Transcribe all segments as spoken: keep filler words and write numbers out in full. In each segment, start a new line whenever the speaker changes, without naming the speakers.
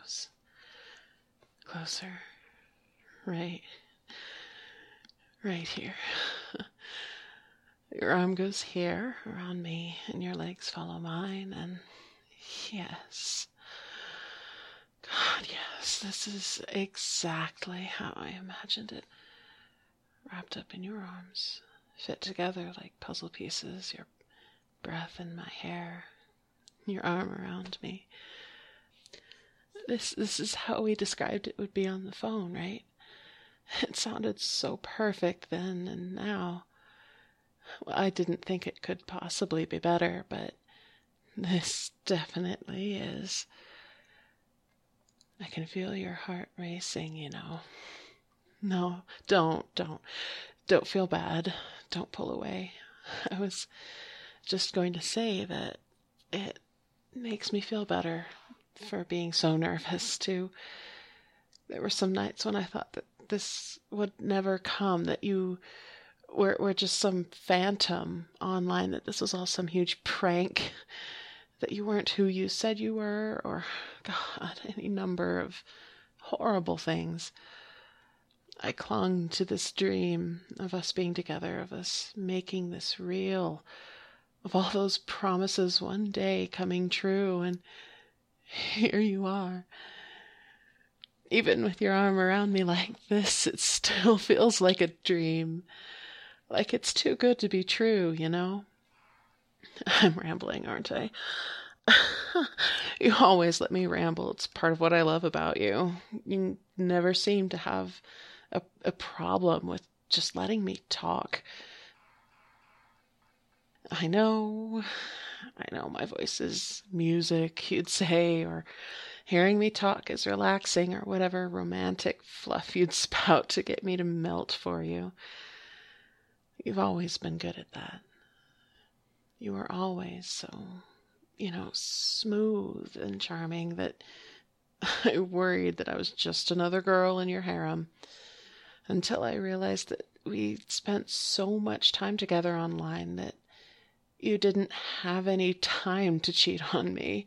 close, closer, right, right here. Your arm goes here around me and your legs follow mine, and yes, God, yes, this is exactly how I imagined it. Wrapped up in your arms, fit together like puzzle pieces, your breath in my hair, your arm around me. This this is how we described it would be on the phone, right? It sounded so perfect then, and now, well, I didn't think it could possibly be better, but this definitely is. I can feel your heart racing, you know. No, don't, don't, don't feel bad. Don't pull away. I was just going to say that it makes me feel better for being so nervous, too. There were some nights when I thought that this would never come, that you were, were just some phantom online, that this was all some huge prank, that you weren't who you said you were, or, God, any number of horrible things. I clung to this dream of us being together, of us making this real, of all those promises one day coming true, and here you are. Even with your arm around me like this, it still feels like a dream. Like it's too good to be true, you know? I'm rambling, aren't I? You always let me ramble. It's part of what I love about you. You never seem to have a, a problem with just letting me talk. I know, I know my voice is music, you'd say, or hearing me talk is relaxing, or whatever romantic fluff you'd spout to get me to melt for you. You've always been good at that. You were always so, you know, smooth and charming that I worried that I was just another girl in your harem, until I realized that we spent so much time together online that you didn't have any time to cheat on me.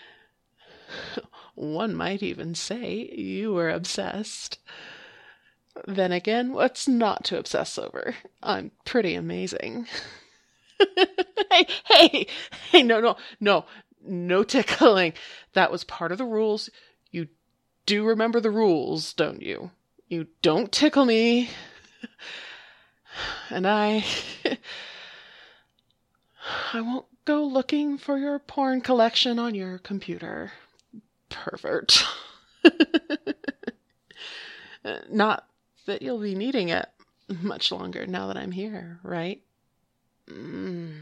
One might even say you were obsessed. Then again, what's not to obsess over? I'm pretty amazing. Hey, hey, hey, no, no, no, no tickling. That was part of the rules. You do remember the rules, don't you? You don't tickle me. And I... I won't go looking for your porn collection on your computer. Pervert. Not that you'll be needing it much longer now that I'm here, right? Mm.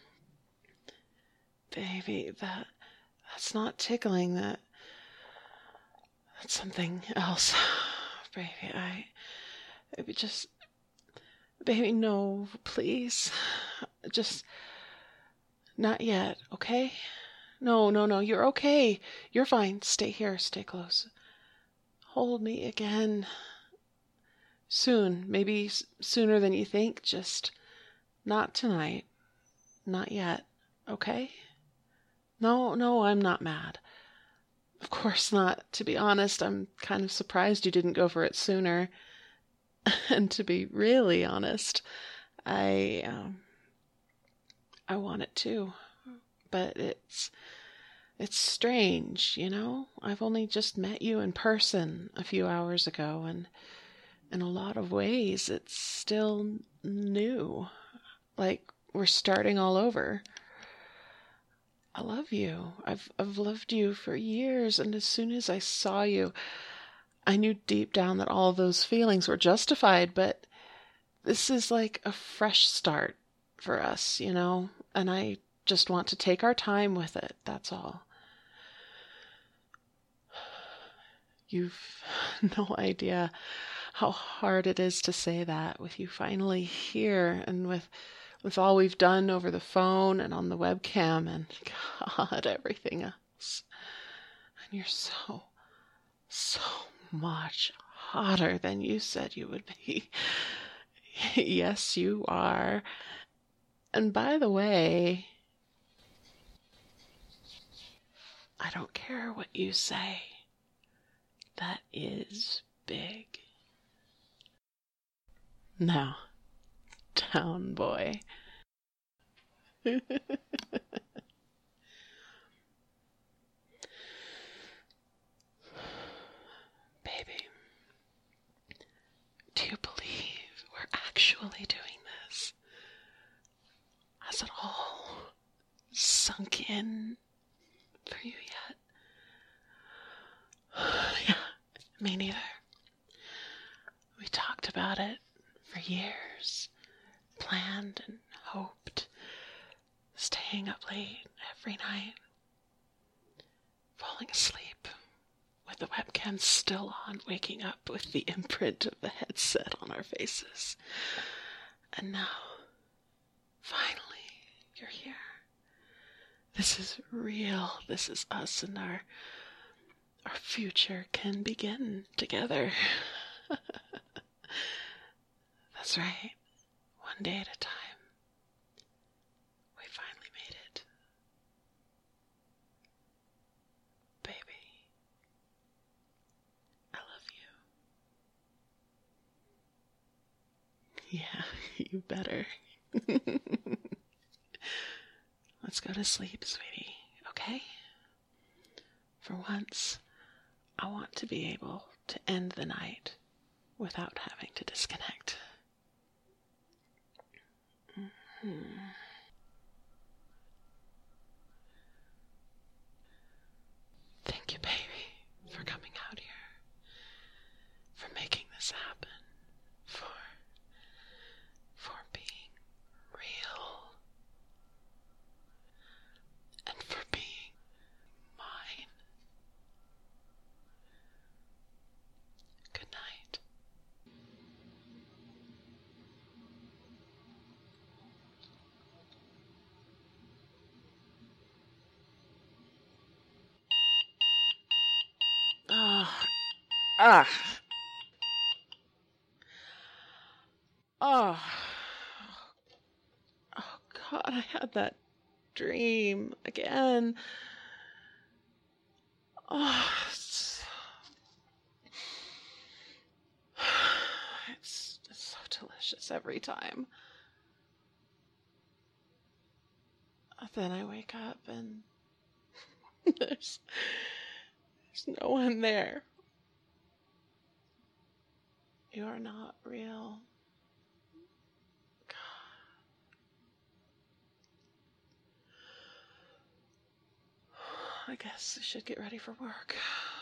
Baby, that that's not tickling. That that's something else. Baby, I baby just baby, no, please. Just not yet, okay? No, no, no, you're okay. You're fine. Stay here, stay close. Hold me again. Soon, maybe sooner than you think, just not tonight. Not yet, okay? No, no, I'm not mad. Of course not. To be honest, I'm kind of surprised you didn't go for it sooner. And to be really honest, I, um, I want it too. But it's, it's strange, you know? I've only just met you in person a few hours ago, and in a lot of ways, it's still new. Like we're starting all over. I love you. I've I've loved you for years, and as soon as I saw you, I knew deep down that all of those feelings were justified, but this is like a fresh start for us, you know? And I just want to take our time with it, that's all. You've no idea how hard it is to say that with you finally here, and with with all we've done over the phone and on the webcam and, God, everything else. And you're so, so much hotter than you said you would be. Yes, you are. And by the way, I don't care what you say. That is big. Now, town boy. Baby, do you believe we're actually doing this? Has it all sunk in for you yet? Yeah, me neither. We talked about it for years, planned and hoped, staying up late every night, falling asleep with the webcam still on, waking up with the imprint of the headset on our faces. And now, finally, you're here. This is real. This is us, and our our future can begin together. That's right. One day at a time. We finally made it. Baby, I love you. Yeah, you better. Let's go to sleep, sweetie, okay? For once, I want to be able to end the night without having to disconnect. Mm-hmm. Thank you, baby, for coming out here, for making this happen, for, for being real, and for being mine. Good night. Ah, ah, oh, oh God, I had that dream again. Oh, it's, it's, it's so delicious every time. Then I wake up and there's, there's no one there. You're not real. I guess I should get ready for work.